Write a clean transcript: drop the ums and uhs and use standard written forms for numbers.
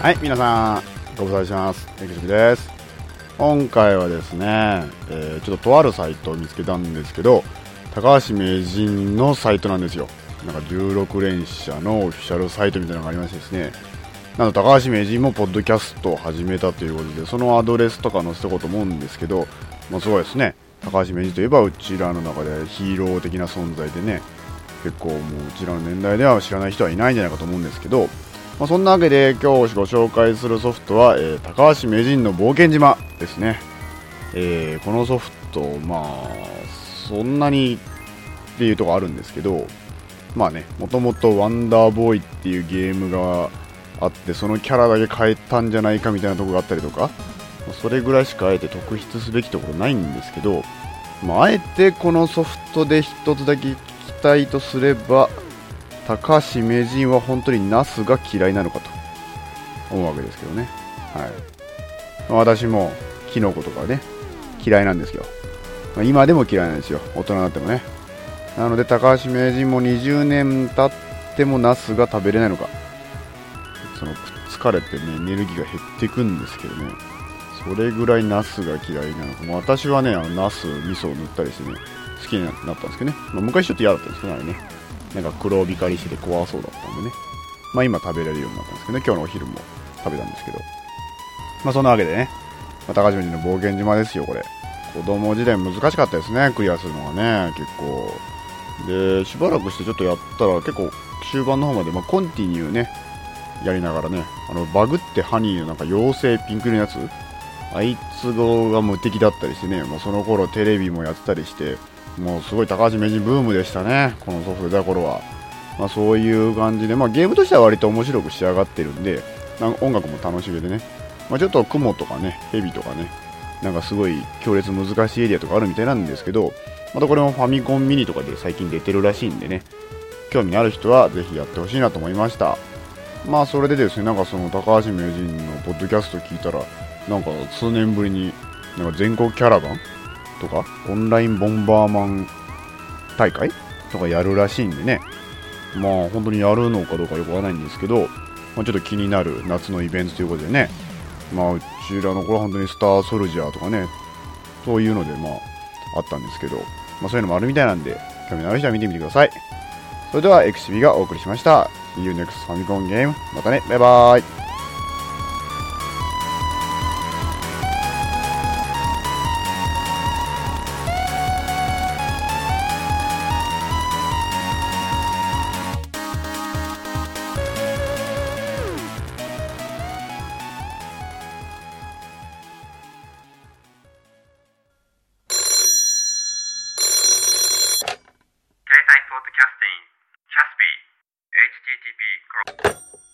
はい、皆さんご無沙汰してます。エクシビです。今回はですね、ちょっととあるサイトを見つけたんですけど、高橋名人のサイトなんですよ。なんか16連射のオフィシャルサイトみたいなのがありましてですね、なんと高橋名人もポッドキャストを始めたということで、そのアドレスとか載せておこうと思うんですけど、すごいですね。高橋名人といえばうちらの中でヒーロー的な存在でね、結構もううちらの年代では知らない人はいないんじゃないかと思うんですけど、そんなわけで今日ご紹介するソフトは、高橋名人の冒険島ですね。このソフト、そんなにっていうところあるんですけど、もともとワンダーボーイっていうゲームがあって、そのキャラだけ変えたんじゃないかみたいなところがあったりとか、それぐらいしかあえて特筆すべきところないんですけど、あえてこのソフトで一つだけ聞きたいとすれば、高橋名人は本当にナスが嫌いなのかと思うわけですけどね。はい。私もキノコとかね、嫌いなんですよ。今でも嫌いなんですよ。大人になってもね。なので高橋名人も20年経ってもナスが食べれないのか。その疲れてね、エネルギーが減っていくんですけどね。それぐらいナスが嫌いなのか。私はね、ナス味噌を塗ったりしてね、好きになったんですけどね。昔ちょっと嫌だったんですけどね、あれね。なんか黒光りしてて怖そうだったんでね。今食べれるようになったんですけどね。今日のお昼も食べたんですけど。そんなわけでね、高橋名人の冒険島ですよ、これ。子供時代難しかったですね、クリアするのがね、結構。で、しばらくしてちょっとやったら結構終盤の方まで、コンティニューね、やりながらね、バグってハニーのなんか妖精ピンク色のやつ、あいつが無敵だったりしてね、その頃テレビもやってたりして、もうすごい高橋名人ブームでしたね、このソフト出た頃は。そういう感じで、ゲームとしては割と面白く仕上がってるんで、音楽も楽しげでね、ちょっと雲とかね、蛇とかね、なんかすごい強烈難しいエリアとかあるみたいなんですけど、またこれもファミコンミニとかで最近出てるらしいんでね、興味のある人はぜひやってほしいなと思いました。それでですね、なんかその高橋名人のポッドキャスト聞いたら、なんか数年ぶりになんか全国キャラバンとかオンラインボンバーマン大会とかやるらしいんでね、本当にやるのかどうかよくわからないんですけど、ちょっと気になる夏のイベントということでね、うちらの頃は本当にスターソルジャーとかね、そういうのであったんですけど、そういうのもあるみたいなんで、興味のある人は見てみてください。それではエクシビがお送りしました。See you next ファミコンゲーム。またね、バイバーイ。 携帯ポッドキャスティング、キャスピー、HTTP